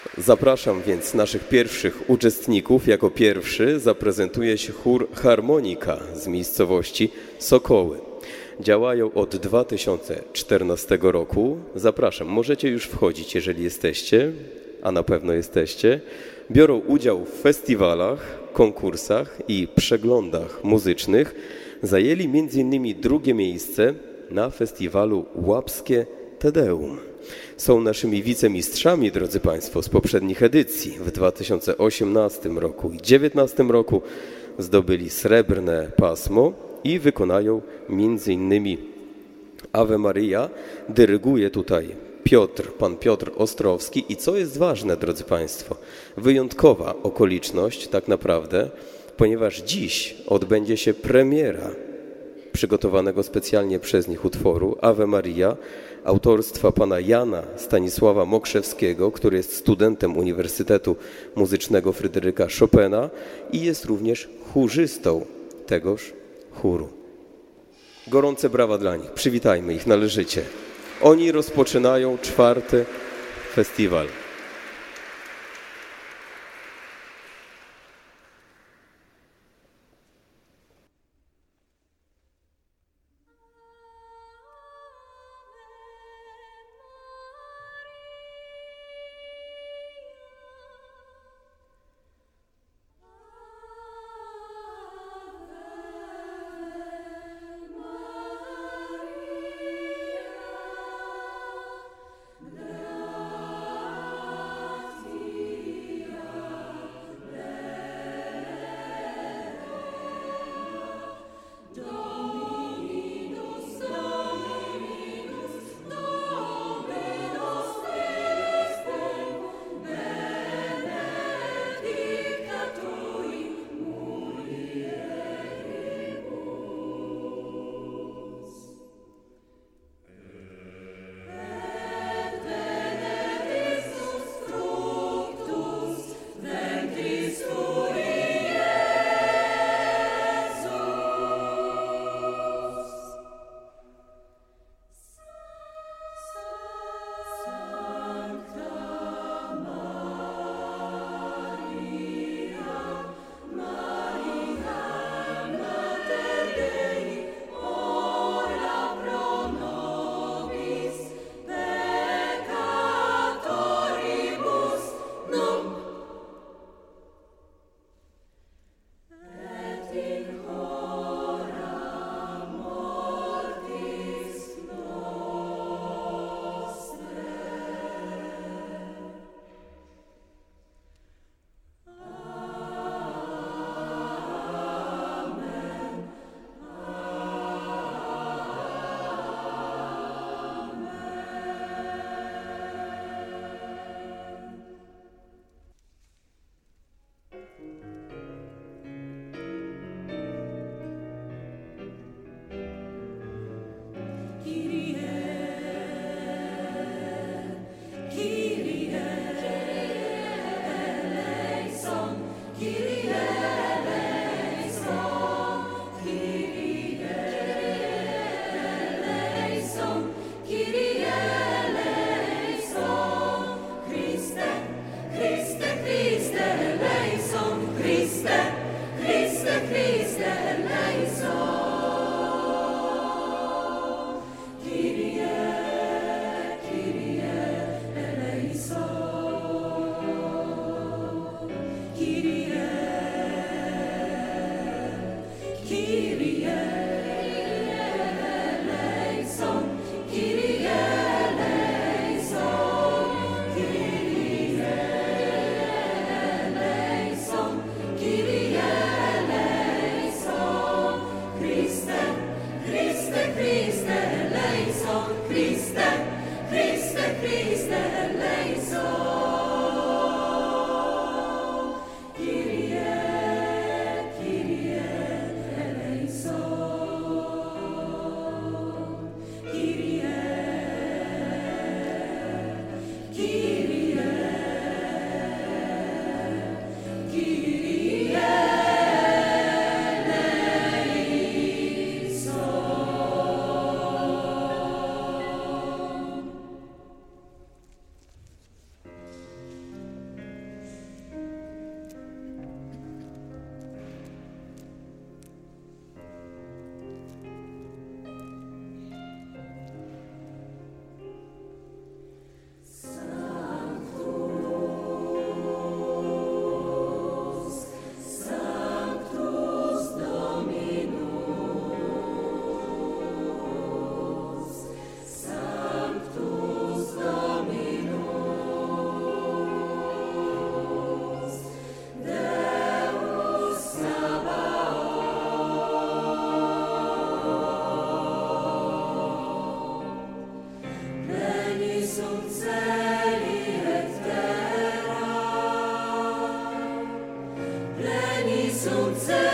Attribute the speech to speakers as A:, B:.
A: Zapraszam więc naszych pierwszych uczestników. Jako pierwszy zaprezentuje się chór Harmonika z miejscowości Sokoły. Działają od 2014 roku. Zapraszam, możecie już wchodzić, jeżeli jesteście, a na pewno jesteście. Biorą udział w festiwalach, konkursach i przeglądach muzycznych. Zajęli m.in. drugie miejsce na festiwalu Łapskie Tedeum. Są naszymi wicemistrzami, drodzy Państwo, z poprzednich edycji. W 2018 roku i 2019 roku zdobyli srebrne pasmo i wykonają m.in. Ave Maria. Dyryguje tutaj pan Piotr Ostrowski. I co jest ważne, drodzy Państwo, wyjątkowa okoliczność tak naprawdę, ponieważ dziś odbędzie się premiera przygotowanego specjalnie przez nich utworu Ave Maria, autorstwa pana Jana Stanisława Mokrzewskiego, który jest studentem Uniwersytetu Muzycznego Fryderyka Chopina i jest również chórzystą tegoż chóru. Gorące brawa dla nich. Przywitajmy ich należycie. Oni rozpoczynają 4. festiwal.
B: Jezu,